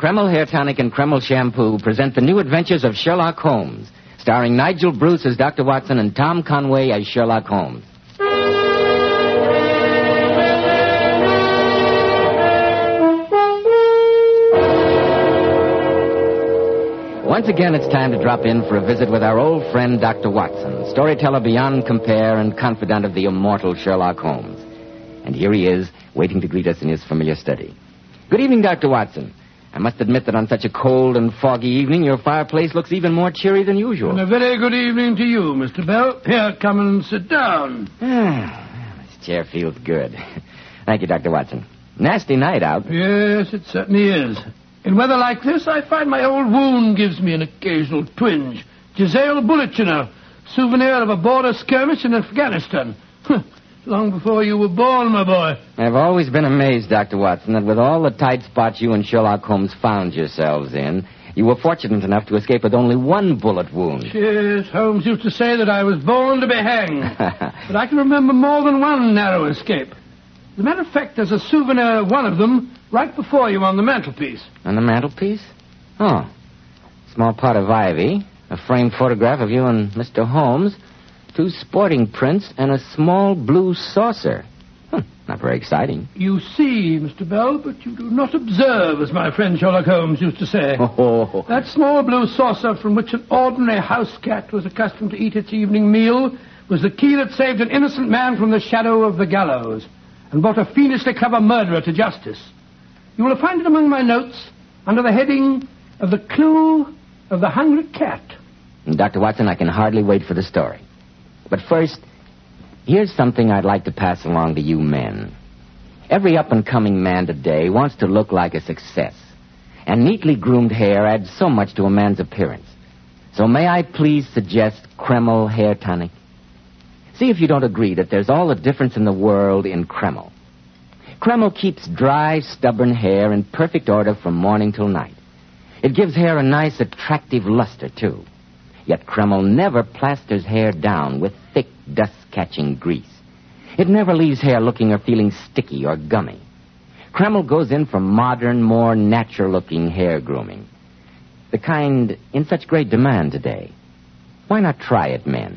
Kreml Hair Tonic and Kreml Shampoo present the new adventures of Sherlock Holmes, starring Nigel Bruce as Dr. Watson and Tom Conway as Sherlock Holmes. Once again, it's time to drop in for a visit with our old friend, Dr. Watson, storyteller beyond compare and confidant of the immortal Sherlock Holmes. And here he is, waiting to greet us in his familiar study. Good evening, Dr. Watson. I must admit that on such a cold and foggy evening, your fireplace looks even more cheery than usual. And a very good evening to you, Mr. Bell. Here, come and sit down. This chair feels good. Thank you, Dr. Watson. Nasty night out. Yes, it certainly is. In weather like this, I find my old wound gives me an occasional twinge. Giselle bullet, you know. Souvenir of a border skirmish in Afghanistan. Long before you were born, my boy. I've always been amazed, Dr. Watson, that with all the tight spots you and Sherlock Holmes found yourselves in, you were fortunate enough to escape with only one bullet wound. Yes, Holmes used to say that I was born to be hanged. But I can remember more than one narrow escape. As a matter of fact, there's a souvenir of one of them right before you on the mantelpiece. On the mantelpiece? Oh. Small pot of ivy, a framed photograph of you and Mr. Holmes, 2 sporting prints, and a small blue saucer. Not very exciting. You see, Mr. Bell, but you do not observe, as my friend Sherlock Holmes used to say. Oh. That small blue saucer from which an ordinary house cat was accustomed to eat its evening meal was the key that saved an innocent man from the shadow of the gallows and brought a fiendishly clever murderer to justice. You will find it among my notes under the heading of the clue of the hungry cat. Dr. Watson, I can hardly wait for the story. But first, here's something I'd like to pass along to you men. Every up-and-coming man today wants to look like a success. And neatly groomed hair adds so much to a man's appearance. So may I please suggest Kreml Hair Tonic? See if you don't agree that there's all the difference in the world in Kreml. Kreml keeps dry, stubborn hair in perfect order from morning till night. It gives hair a nice, attractive luster, too. Yet Kreml never plasters hair down with thick, dust-catching grease. It never leaves hair looking or feeling sticky or gummy. Kreml goes in for modern, more natural-looking hair grooming. The kind in such great demand today. Why not try it, men?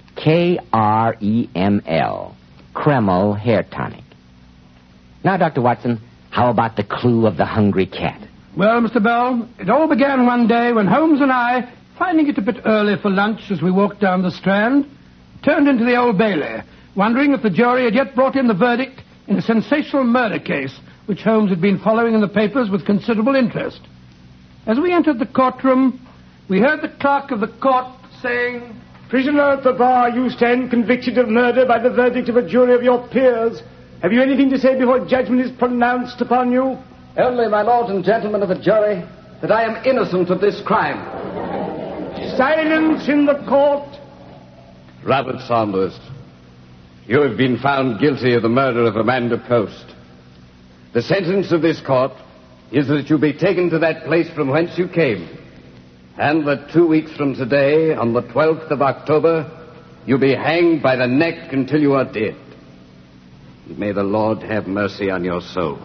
Kreml. Kreml Hair Tonic. Now, Dr. Watson, how about the clue of the hungry cat? Well, Mr. Bell, it all began one day when Holmes and I, finding it a bit early for lunch as we walked down the Strand, turned into the Old Bailey, wondering if the jury had yet brought in the verdict in a sensational murder case which Holmes had been following in the papers with considerable interest. As we entered the courtroom, we heard the clerk of the court saying, "Prisoner at the bar, you stand convicted of murder by the verdict of a jury of your peers. Have you anything to say before judgment is pronounced upon you?" "Only, my lords and gentlemen of the jury, that I am innocent of this crime." Silence in the court. Robert Saunders, you have been found guilty of the murder of Amanda Post. The sentence of this court is that you be taken to that place from whence you came, and that 2 weeks from today, on the 12th of October, you be hanged by the neck until you are dead. May the Lord have mercy on your soul.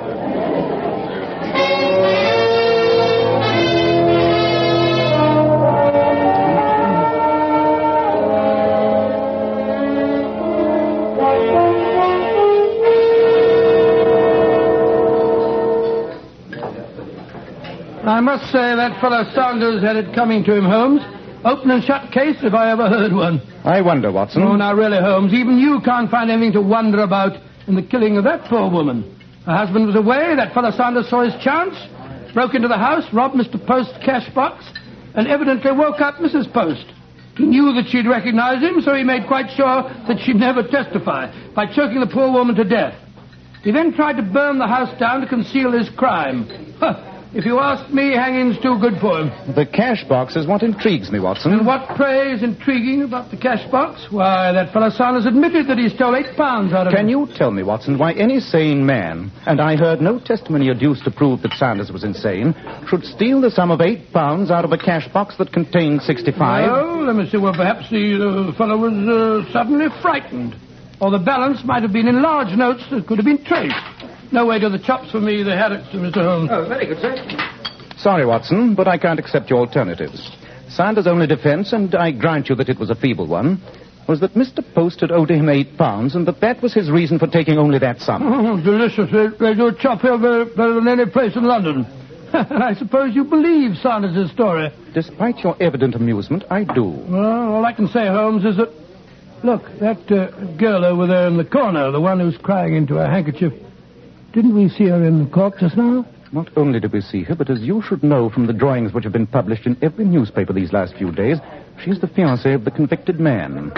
I must say that fellow Saunders had it coming to him, Holmes. Open and shut case if I ever heard one. I wonder, Watson. Oh, now really, Holmes, even you can't find anything to wonder about in the killing of that poor woman. Her husband was away, that fellow Saunders saw his chance, broke into the house, robbed Mr. Post's cash box, and evidently woke up Mrs. Post. He knew that she'd recognize him, so he made quite sure that she'd never testify by choking the poor woman to death. He then tried to burn the house down to conceal his crime. If you ask me, hanging's too good for him. The cash box is what intrigues me, Watson. And what, pray, is intriguing about the cash box? Why, that fellow Saunders admitted that he stole £8 out of it. Can you tell me, Watson, why any sane man, and I heard no testimony adduced to prove that Saunders was insane, should steal the sum of £8 out of a cash box that contained 65? Oh, let me see. Well, perhaps the fellow was suddenly frightened. Or the balance might have been in large notes that could have been traced. No way to the chops for me, the Harricks, Mr. Holmes. Oh, very good, sir. Sorry, Watson, but I can't accept your alternatives. Sanders' only defense, and I grant you that it was a feeble one, was that Mr. Post had owed him £8, and that was his reason for taking only that sum. Oh, delicious. They do chop here better than any place in London. I suppose you believe Sanders' story. Despite your evident amusement, I do. Well, all I can say, Holmes, is that... Look, that girl over there in the corner, the one who's crying into her handkerchief, didn't we see her in the court just now? Not only did we see her, but as you should know from the drawings which have been published in every newspaper these last few days, she's the fiancée of the convicted man.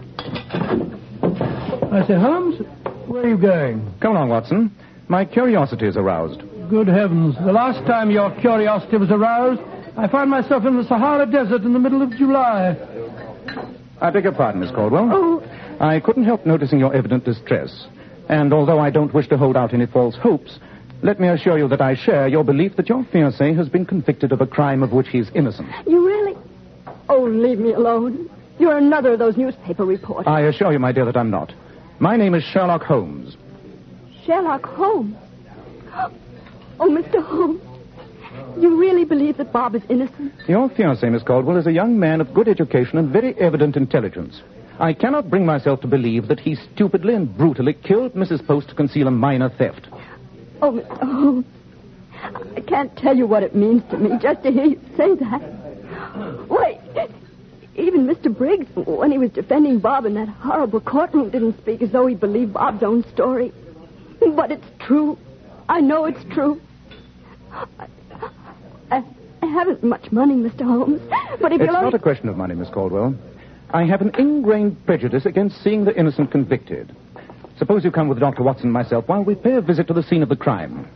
I say, Holmes, where are you going? Come along, Watson. My curiosity is aroused. Good heavens. The last time your curiosity was aroused, I found myself in the Sahara Desert in the middle of July. I beg your pardon, Miss Caldwell. Oh. I couldn't help noticing your evident distress. And although I don't wish to hold out any false hopes, let me assure you that I share your belief that your fiancé has been convicted of a crime of which he's innocent. You really? Oh, leave me alone. You're another of those newspaper reporters. I assure you, my dear, that I'm not. My name is Sherlock Holmes. Sherlock Holmes? Oh, Mr. Holmes, you really believe that Bob is innocent? Your fiancé, Miss Caldwell, is a young man of good education and very evident intelligence. I cannot bring myself to believe that he stupidly and brutally killed Mrs. Post to conceal a minor theft. Oh, Mr. Holmes, I can't tell you what it means to me just to hear you say that. Why, even Mr. Briggs, when he was defending Bob in that horrible courtroom, didn't speak as though he believed Bob's own story. But it's true. I know it's true. I haven't much money, Mr. Holmes, but if It's not a question of money, Miss Caldwell. I have an ingrained prejudice against seeing the innocent convicted. Suppose you come with Dr. Watson and myself while we pay a visit to the scene of the crime.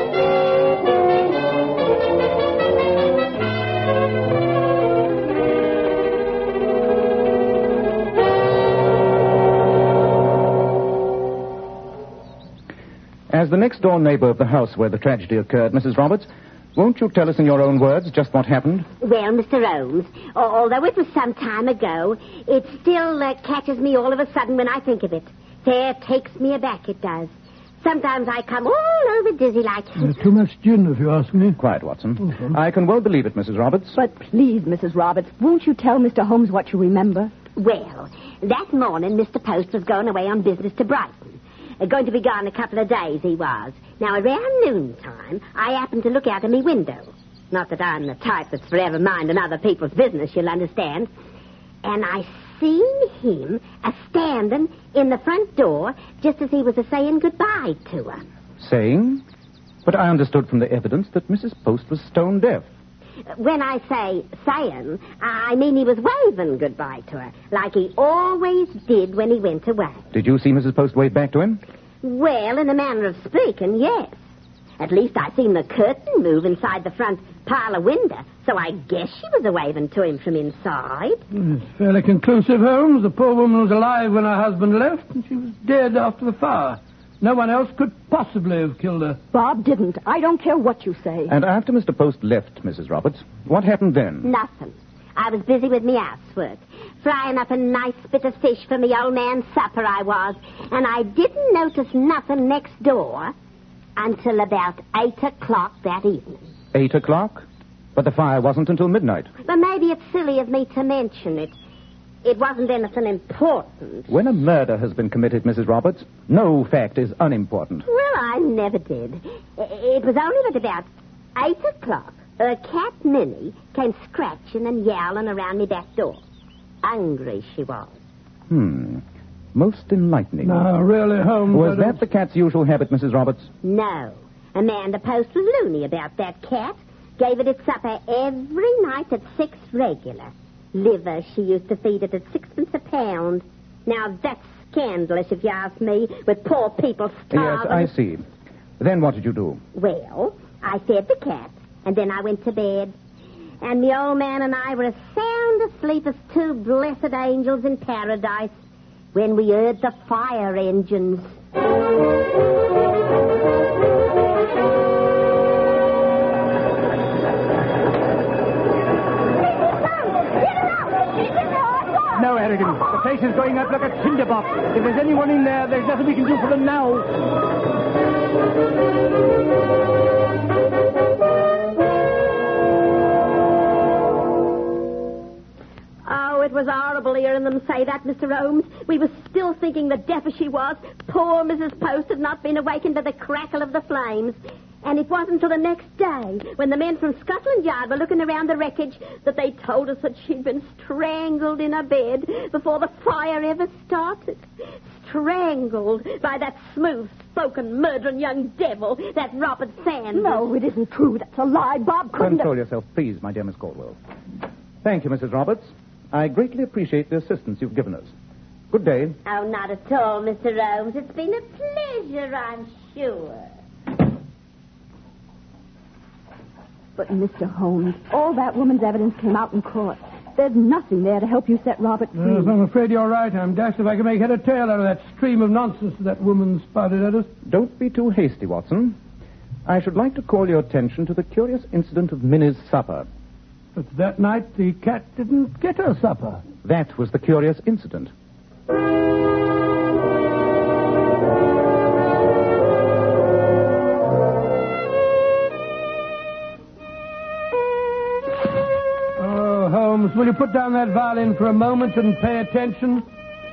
As the next-door neighbor of the house where the tragedy occurred, Mrs. Roberts, won't you tell us in your own words just what happened? Well, Mr. Holmes, although it was some time ago, it still catches me all of a sudden when I think of it. Fair takes me aback, it does. Sometimes I come all over dizzy like... Too much gin, if you ask me. Quiet, Watson. Okay. I can well believe it, Mrs. Roberts. But please, Mrs. Roberts, won't you tell Mr. Holmes what you remember? Well, that morning, Mr. Post was going away on business to Brighton. Going to be gone a couple of days, he was. Now, around noontime, I happened to look out of my window. Not that I'm the type that's forever minding other people's business, you'll understand. And I seen him a-standing in the front door just as he was a-saying goodbye to her. Saying? But I understood from the evidence that Mrs. Post was stone deaf. When I say saying, I mean he was waving goodbye to her, like he always did when he went away. Did you see Mrs. Post wave back to him? Well, in a manner of speaking, yes. At least I seen the curtain move inside the front parlor window, so I guess she was a-waving to him from inside. It's fairly conclusive, Holmes. The poor woman was alive when her husband left, and she was dead after the fire. No one else could possibly have killed her. Bob didn't. I don't care what you say. And after Mr. Post left, Mrs. Roberts, what happened then? Nothing. I was busy with me housework, frying up a nice bit of fish for me old man's supper, I was. And I didn't notice nothing next door until about 8 o'clock that evening. 8 o'clock? But the fire wasn't until midnight. But maybe it's silly of me to mention it. It wasn't anything important. When a murder has been committed, Mrs. Roberts, no fact is unimportant. Well, I never did. It was only at about 8 o'clock. Her cat, Minnie, came scratching and yowling around me back door. Hungry she was. Most enlightening. No, really, Holmes... Was that the cat's usual habit, Mrs. Roberts? No. Amanda Post was loony about that cat. Gave it its supper every night at 6 regular. Liver she used to feed it at 6p a pound. Now, that's scandalous, if you ask me, with poor people starving. Yes, I see. Then what did you do? Well, I fed the cat, and then I went to bed. And the old man and I were as sound asleep as two blessed angels in paradise when we heard the fire engines. No, Harrigan. The place is going up like a tinderbox. If there's anyone in there, there's nothing we can do for them now. it was horrible hearing them say that, Mr. Holmes. We were still thinking that deaf as she was, poor Mrs. Post had not been awakened by the crackle of the flames. And it wasn't until the next day, when the men from Scotland Yard were looking around the wreckage, that they told us that she'd been strangled in her bed before the fire ever started. Strangled by that smooth-spoken, murdering young devil, that Robert Sanders. No, it isn't true. That's a lie. Bob couldn't Control yourself, please, my dear Miss Caldwell. Thank you, Mrs. Roberts. I greatly appreciate the assistance you've given us. Good day. Oh, not at all, Mr. Holmes. It's been a pleasure, I'm sure. But, Mr. Holmes, all that woman's evidence came out in court. There's nothing there to help you set Robert free. Yes, I'm afraid you're right. I'm dashed if I can make head or tail out of that stream of nonsense that woman spouted at us. Don't be too hasty, Watson. I should like to call your attention to the curious incident of Minnie's supper. But that night the cat didn't get her supper. That was the curious incident. Holmes, will you put down that violin for a moment and pay attention?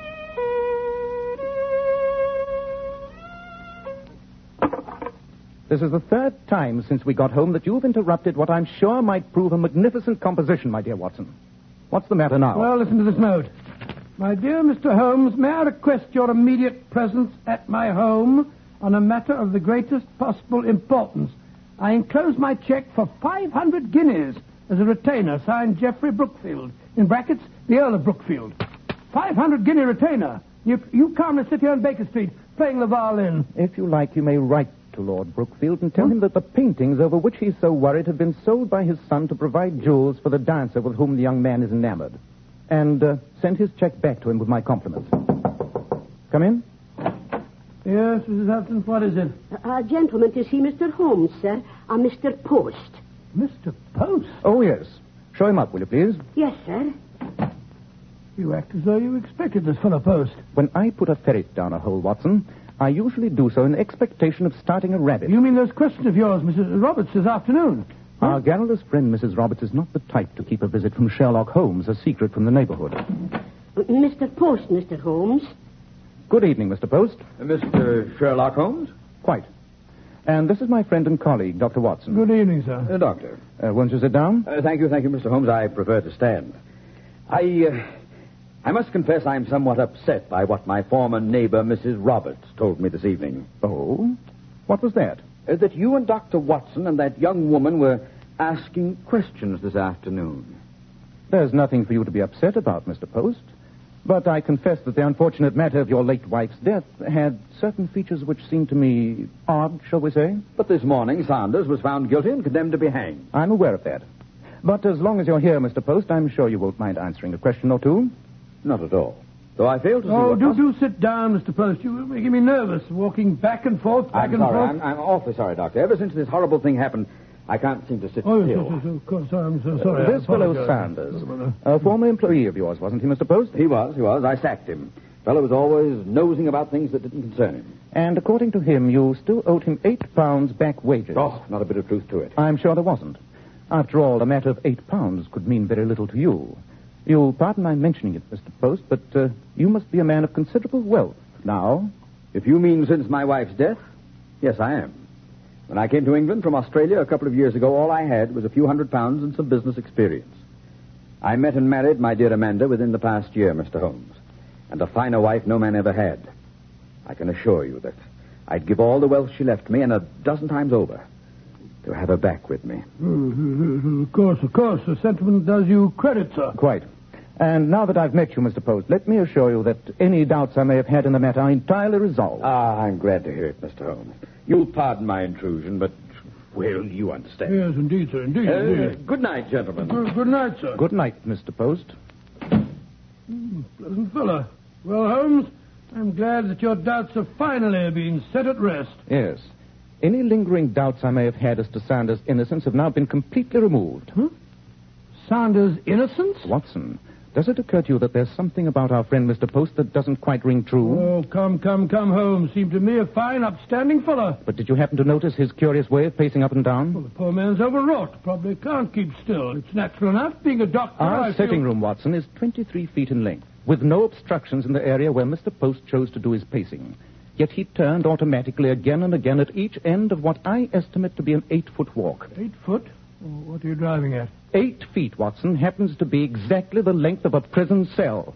This is the third time since we got home that you've interrupted what I'm sure might prove a magnificent composition, my dear Watson. What's the matter now? Well, listen to this note. My dear Mr. Holmes, may I request your immediate presence at my home on a matter of the greatest possible importance. I enclose my cheque for 500 guineas as a retainer, signed Geoffrey Brookfield. In brackets, the Earl of Brookfield. 500 guinea retainer. You calmly sit here on Baker Street playing the violin. If you like, you may write to Lord Brookfield and tell him that the paintings over which he's so worried have been sold by his son to provide jewels for the dancer with whom the young man is enamored. And send his cheque back to him with my compliments. Come in. Yes, Mrs. Hudson, what is it? A gentleman to see Mr. Holmes, sir. Mr. Post. Mr. Post? Oh, yes. Show him up, will you, please? Yes, sir. You act as though you expected this fellow Post. When I put a ferret down a hole, Watson, I usually do so in expectation of starting a rabbit. You mean those questions of yours, Mrs. Roberts, this afternoon? Our garrulous friend, Mrs. Roberts, is not the type to keep a visit from Sherlock Holmes a secret from the neighborhood. Mr. Post, Mr. Holmes. Good evening, Mr. Post. Mr. Sherlock Holmes? Quite. And this is my friend and colleague, Dr. Watson. Good evening, sir. Doctor. Won't you sit down? Thank you, Mr. Holmes. I prefer to stand. I must confess I'm somewhat upset by what my former neighbor, Mrs. Roberts, told me this evening. Oh? What was that? That you and Dr. Watson and that young woman were asking questions this afternoon. There's nothing for you to be upset about, Mr. Post. But I confess that the unfortunate matter of your late wife's death had certain features which seemed to me odd, shall we say. But this morning, Sanders was found guilty and condemned to be hanged. I'm aware of that. But as long as you're here, Mr. Post, I'm sure you won't mind answering a question or two. Not at all. Though I fail to see what... do sit down, Mr. Post. You're making me nervous, walking back and forth, back and forth. I'm awfully sorry, Doctor. Ever since this horrible thing happened, I can't seem to sit still. Yes, of course. I'm so sorry. This fellow Sanders, a former employee of yours, wasn't he, Mr. Post? He was. I sacked him. Fellow was always nosing about things that didn't concern him. And according to him, you still owed him £8 back wages. Oh, not a bit of truth to it. I'm sure there wasn't. After all, a matter of £8 could mean very little to you. You'll pardon my mentioning it, Mr. Post, but you must be a man of considerable wealth now. If you mean since my wife's death, yes, I am. When I came to England from Australia a couple of years ago, all I had was a few £100 and some business experience. I met and married my dear Amanda within the past year, Mr. Holmes. And a finer wife no man ever had. I can assure you that I'd give all the wealth she left me, and a dozen times over, to have her back with me. Of course. The sentiment does you credit, sir. Quite. And now that I've met you, Mr. Post, let me assure you that any doubts I may have had in the matter are entirely resolved. I'm glad to hear it, Mr. Holmes. You'll pardon my intrusion, but, well, you understand. Yes, indeed, sir, indeed. Good night, gentlemen. Good night, sir. Good night, Mr. Post. Pleasant fella. Well, Holmes, I'm glad that your doubts have finally been set at rest. Yes. Any lingering doubts I may have had as to Sanders' innocence have now been completely removed. Sanders' innocence? Watson, Does it occur to you that there's something about our friend Mr. Post that doesn't quite ring true? Oh, come, Holmes. Seemed to me a fine, upstanding fellow. But did you happen to notice his curious way of pacing up and down? Well, the poor man's overwrought. Probably can't keep still. It's natural enough. Being a doctor, Our sitting room, Watson, is 23 feet in length, with no obstructions in the area where Mr. Post chose to do his pacing. Yet he turned automatically again and again at each end of what I estimate to be an 8-foot walk. 8 foot? Oh, what are you driving at? 8 feet, Watson, happens to be exactly the length of a prison cell.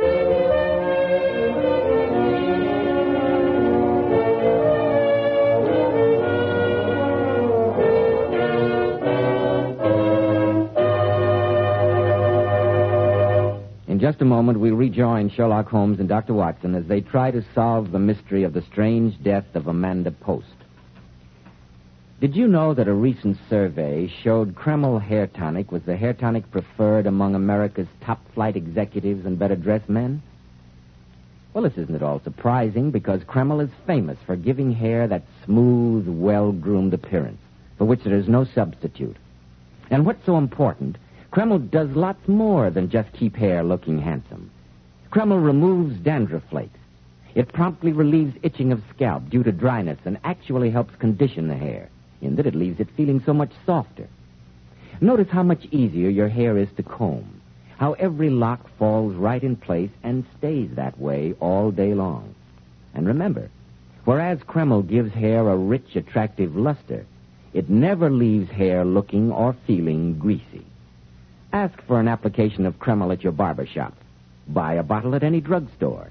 In just a moment, we'll rejoin Sherlock Holmes and Dr. Watson as they try to solve the mystery of the strange death of Amanda Post. Did you know that a recent survey showed Kreml hair tonic was the hair tonic preferred among America's top-flight executives and better-dressed men? Well, this isn't at all surprising because Kreml is famous for giving hair that smooth, well-groomed appearance, for which there is no substitute. And what's so important, Kreml does lots more than just keep hair looking handsome. Kreml removes dandruff flakes. It promptly relieves itching of scalp due to dryness and actually helps condition the hair, in that it leaves it feeling so much softer. Notice how much easier your hair is to comb, how every lock falls right in place and stays that way all day long. And remember, whereas Kreml gives hair a rich, attractive luster, it never leaves hair looking or feeling greasy. Ask for an application of Kreml at your barber shop. Buy a bottle at any drugstore.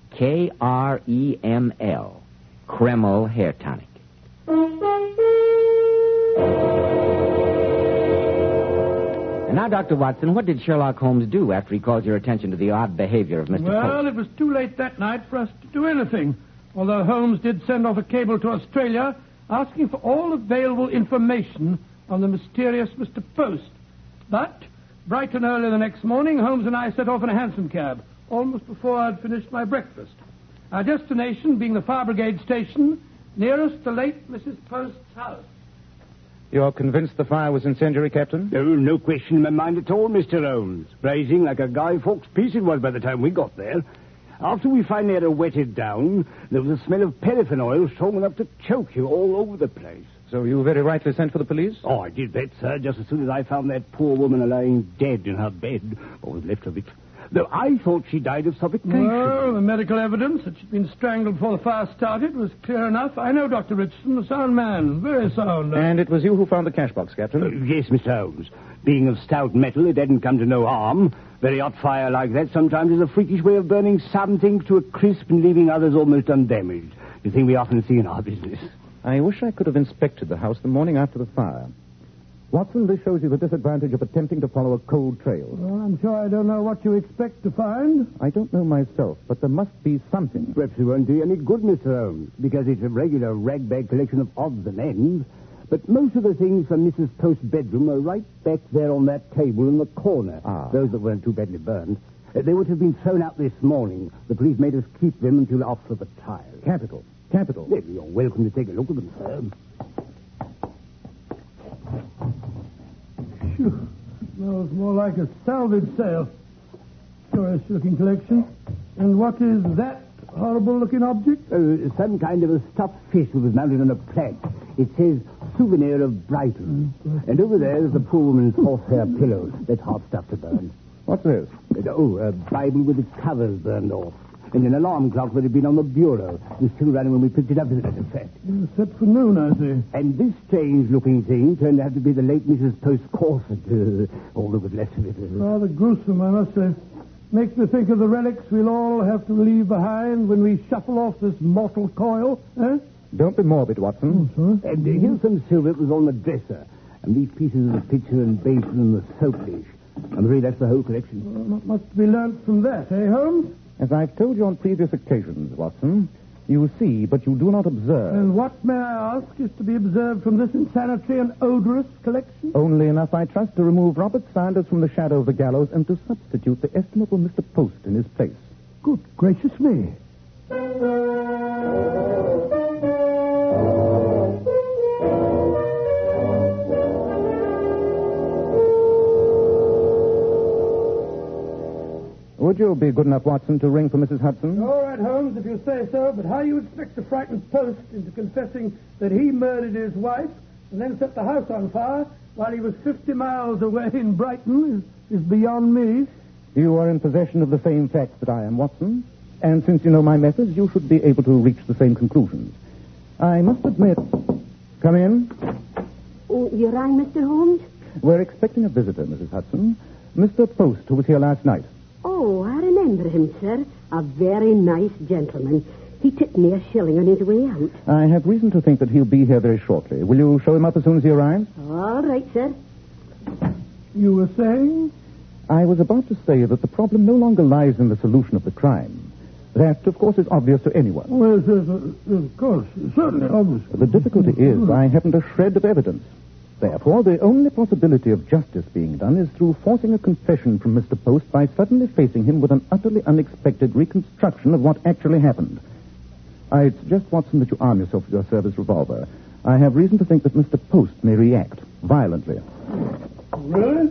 Kreml, Kreml Hair Tonic. And now, Dr. Watson, what did Sherlock Holmes do after he called your attention to the odd behavior of Mr. Post? Well, it was too late that night for us to do anything, although Holmes did send off a cable to Australia asking for all available information on the mysterious Mr. Post. But bright and early the next morning, Holmes and I set off in a hansom cab, almost before I'd finished my breakfast. Our destination being the Fire Brigade station, nearest the late Mrs. Post's house. You're convinced the fire was incendiary, Captain? Oh, no question in my mind at all, Mr. Holmes. Blazing like a Guy Fawkes piece it was by the time we got there. After we finally had her wetted down, there was a smell of paraffin oil strong enough to choke you all over the place. So you very rightly sent for the police? Oh, I did that, sir, just as soon as I found that poor woman lying dead in her bed, or was left of it. Though I thought she died of suffocation. Well, the medical evidence that she'd been strangled before the fire started was clear enough. I know Dr. Richardson, a sound man, very sound. And it was you who found the cash box, Captain? Yes, Mr. Holmes. Being of stout metal, it hadn't come to no harm. Very hot fire like that sometimes is a freakish way of burning some things to a crisp and leaving others almost undamaged. The thing we often see in our business. I wish I could have inspected the house the morning after the fire. Watson, this shows you the disadvantage of attempting to follow a cold trail. Well, I'm sure I don't know what you expect to find. I don't know myself, but there must be something. Perhaps it won't do you any good, Mr. Holmes, because it's a regular ragbag collection of odds and ends. But most of the things from Mrs. Post's bedroom are right back there on that table in the corner. Those that weren't too badly burned. They would have been thrown out this morning. The police made us keep them until after the trial. Capital. Well, you're welcome to take a look at them, sir. Phew. Smells more like a salvage sale. Curious-looking collection. And what is that horrible-looking object? Some kind of a stuffed fish that was mounted on a plaque. It says, souvenir of Brighton. And over there is the poor woman's horsehair pillows. That's hard stuff to burn. What's this? A Bible with its covers burned off. And an alarm clock that had been on the bureau. It was still running when we picked it up, as a matter of fact. Set for noon, I see. And this strange-looking thing turned out to be the late Mrs. Post's corset. All that was left of it. Rather gruesome, I must say. Makes me think of the relics we'll all have to leave behind when we shuffle off this mortal coil, eh? Don't be morbid, Watson. And here's some silver that was on the dresser. And these pieces of the pitcher and basin and the soap dish. I'm afraid that's the whole collection. Well, not much to be learnt from that, eh, Holmes? As I've told you on previous occasions, Watson, you see, but you do not observe. And what, may I ask, is to be observed from this insanitary and odorous collection? Only enough, I trust, to remove Robert Sanders from the shadow of the gallows and to substitute the estimable Mr. Post in his place. Good gracious me. Would you be good enough, Watson, to ring for Mrs. Hudson? All right, Holmes, if you say so, but how you expect to frighten Post into confessing that he murdered his wife and then set the house on fire while he was 50 miles away in Brighton is beyond me. You are in possession of the same facts that I am, Watson. And since you know my methods, you should be able to reach the same conclusions. I must admit... Come in. Oh, you rang, Mr. Holmes? We're expecting a visitor, Mrs. Hudson. Mr. Post, who was here last night. Oh, I remember him, sir. A very nice gentleman. He tipped me a shilling on his way out. I have reason to think that he'll be here very shortly. Will you show him up as soon as he arrives? All right, sir. You were saying? I was about to say that the problem no longer lies in the solution of the crime. That, of course, is obvious to anyone. Well, of course, certainly obvious. The difficulty is I haven't a shred of evidence. Therefore, the only possibility of justice being done is through forcing a confession from Mr. Post by suddenly facing him with an utterly unexpected reconstruction of what actually happened. I suggest, Watson, that you arm yourself with your service revolver. I have reason to think that Mr. Post may react violently. Really?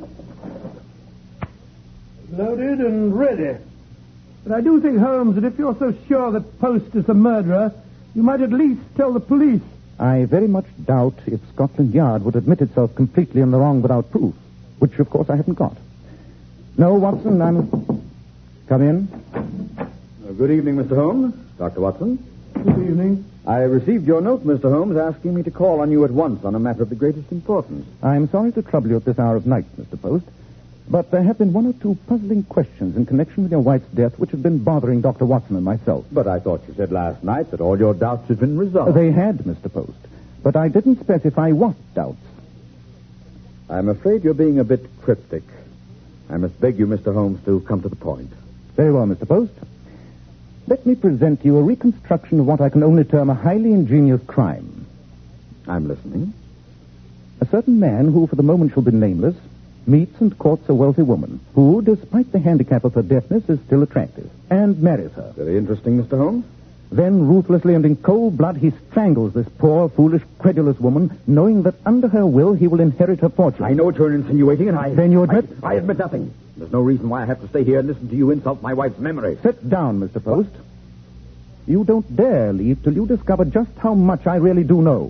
Loaded and ready. But I do think, Holmes, that if you're so sure that Post is the murderer, you might at least tell the police. I very much doubt if Scotland Yard would admit itself completely in the wrong without proof, which, of course, I haven't got. No, Watson, Come in. Good evening, Mr. Holmes. Dr. Watson. Good evening. I received your note, Mr. Holmes, asking me to call on you at once on a matter of the greatest importance. I'm sorry to trouble you at this hour of night, Mr. Post, but there have been one or two puzzling questions in connection with your wife's death which have been bothering Dr. Watson and myself. But I thought you said last night that all your doubts had been resolved. They had, Mr. Post, but I didn't specify what doubts. I'm afraid you're being a bit cryptic. I must beg you, Mr. Holmes, to come to the point. Very well, Mr. Post. Let me present you a reconstruction of what I can only term a highly ingenious crime. I'm listening. A certain man who, for the moment, shall be nameless, meets and courts a wealthy woman who, despite the handicap of her deafness, is still attractive, and marries her. Very interesting, Mr. Holmes. Then, ruthlessly and in cold blood, he strangles this poor, foolish, credulous woman, knowing that under her will he will inherit her fortune. I know what you're insinuating, and I... Then you admit... I admit nothing. There's no reason why I have to stay here and listen to you insult my wife's memory. Sit down, Mr. Post. You don't dare leave till you discover just how much I really do know.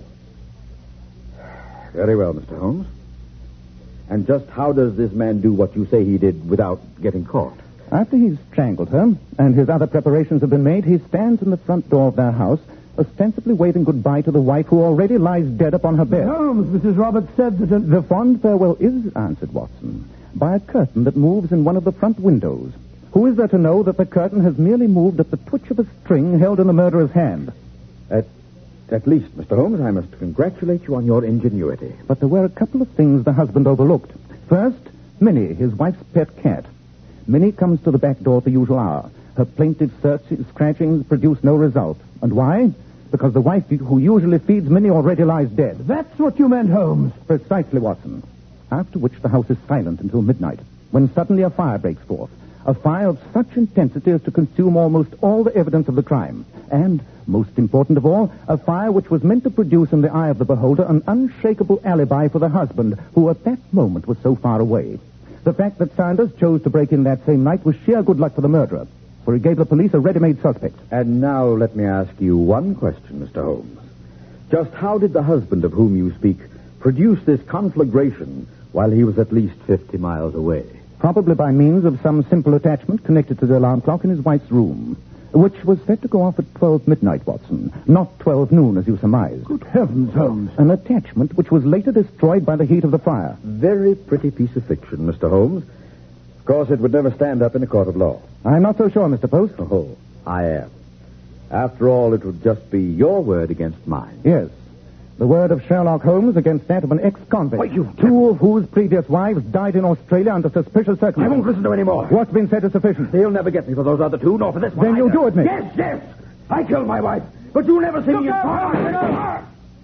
Very well, Mr. Holmes. And just how does this man do what you say he did without getting caught? After he's strangled her, and his other preparations have been made, he stands in the front door of their house, ostensibly waving goodbye to the wife who already lies dead upon her bed. Holmes, Mrs. Roberts said that... The fond farewell is answered, Watson, by a curtain that moves in one of the front windows. Who is there to know that the curtain has merely moved at the twitch of a string held in the murderer's hand? At least, Mr. Holmes, I must congratulate you on your ingenuity. But there were a couple of things the husband overlooked. First, Minnie, his wife's pet cat. Minnie comes to the back door at the usual hour. Her plaintive scratchings produce no result. And why? Because the wife who usually feeds Minnie already lies dead. That's what you meant, Holmes. Precisely, Watson. After which the house is silent until midnight, when suddenly a fire breaks forth. A fire of such intensity as to consume almost all the evidence of the crime. And, most important of all, a fire which was meant to produce in the eye of the beholder an unshakable alibi for the husband, who at that moment was so far away. The fact that Sanders chose to break in that same night was sheer good luck for the murderer, for he gave the police a ready-made suspect. And now let me ask you one question, Mr. Holmes. Just how did the husband of whom you speak produce this conflagration while he was at least 50 miles away? Probably by means of some simple attachment connected to the alarm clock in his wife's room, which was set to go off at 12 midnight, Watson, not 12 noon, as you surmised. Good heavens, Holmes. An attachment which was later destroyed by the heat of the fire. Very pretty piece of fiction, Mr. Holmes. Of course, it would never stand up in a court of law. I'm not so sure, Mr. Post. Oh, I am. After all, it would just be your word against mine. Yes. The word of Sherlock Holmes against that of an ex-convict. Why, you... Two of whose previous wives died in Australia under suspicious circumstances. I won't listen to any more. What's been said is sufficient. They'll never get me for those other two, nor for this one. Then you do admit. Yes. I killed my wife, but you'll never see me in court.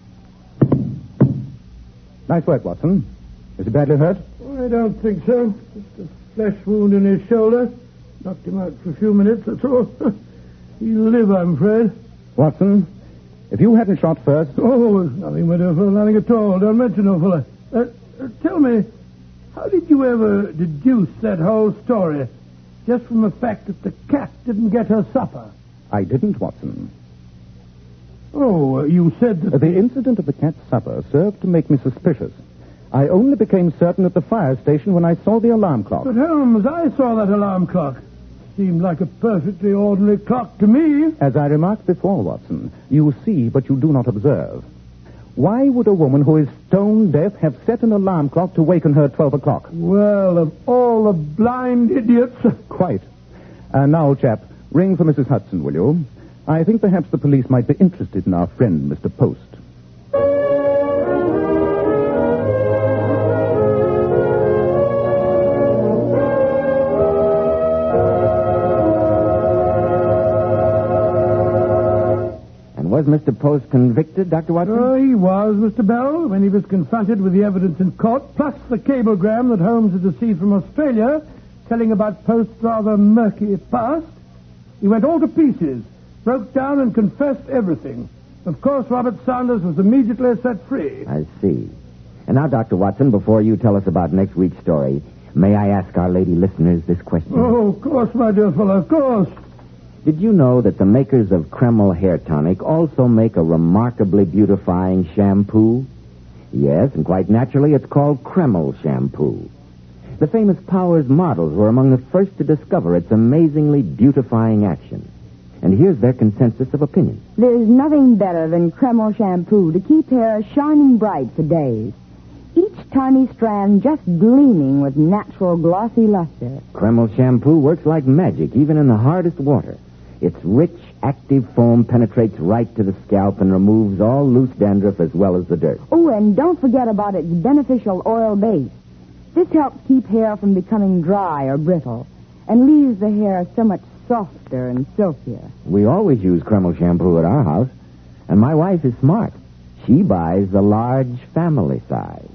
Nice work, Watson. Is he badly hurt? I don't think so. Just a flesh wound in his shoulder. Knocked him out for a few minutes, that's all. He'll live, I'm afraid. Watson, if you hadn't shot first... Oh, nothing, my dear fellow, nothing at all. Don't mention no fellow. Tell me, how did you ever deduce that whole story? just from the fact that the cat didn't get her supper. I didn't, Watson. Oh, you said that... The incident of the cat's supper served to make me suspicious. I only became certain at the fire station when I saw the alarm clock. But, Holmes, I saw that alarm clock. Seemed like a perfectly ordinary clock to me. As I remarked before, Watson, you see, but you do not observe. Why would a woman who is stone deaf have set an alarm clock to waken her at 12 o'clock? Well, of all the blind idiots... Quite. Now, old chap, ring for Mrs. Hudson, will you? I think perhaps the police might be interested in our friend, Mr. Post. Was Mr. Post convicted, Dr. Watson? Oh, he was, Mr. Bell, when he was confronted with the evidence in court, plus the cablegram that Holmes had received from Australia, telling about Post's rather murky past. He went all to pieces, broke down and confessed everything. Of course, Robert Saunders was immediately set free. I see. And now, Dr. Watson, before you tell us about next week's story, may I ask our lady listeners this question? Oh, of course, my dear fellow, of course. Did you know that the makers of Kreml Hair Tonic also make a remarkably beautifying shampoo? Yes, and quite naturally, it's called Kreml shampoo. The famous Powers models were among the first to discover its amazingly beautifying action. And here's their consensus of opinion. There's nothing better than Kreml shampoo to keep hair shining bright for days. Each tiny strand just gleaming with natural glossy luster. Kreml shampoo works like magic, even in the hardest water. Its rich, active foam penetrates right to the scalp and removes all loose dandruff as well as the dirt. Oh, and don't forget about its beneficial oil base. This helps keep hair from becoming dry or brittle and leaves the hair so much softer and silkier. We always use Kreml shampoo at our house, and my wife is smart. She buys the large family size.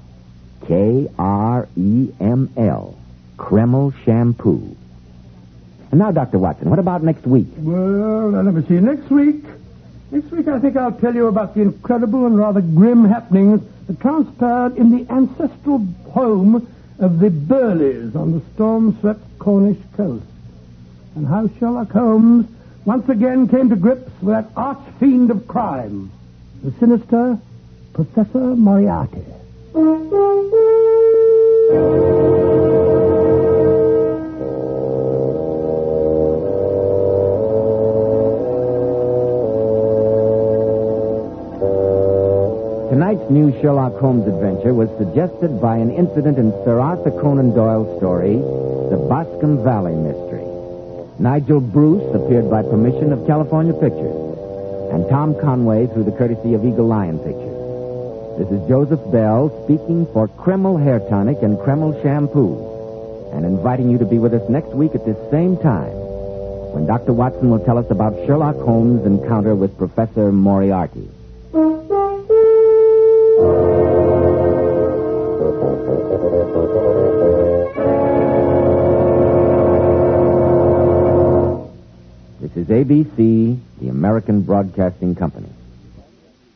Kreml. Kreml shampoo. And now, Dr. Watson, what about next week? Well, let me see. Next week, I think I'll tell you about the incredible and rather grim happenings that transpired in the ancestral home of the Burleys on the storm-swept Cornish coast. And how Sherlock Holmes once again came to grips with that arch-fiend of crime, the sinister Professor Moriarty. Tonight's new Sherlock Holmes adventure was suggested by an incident in Sir Arthur Conan Doyle's story, The Boscombe Valley Mystery. Nigel Bruce appeared by permission of California Pictures, and Tom Conway through the courtesy of Eagle Lion Pictures. This is Joseph Bell speaking for Kreml Hair Tonic and Kreml Shampoo, and inviting you to be with us next week at this same time, when Dr. Watson will tell us about Sherlock Holmes' encounter with Professor Moriarty. This is ABC, the American Broadcasting Company.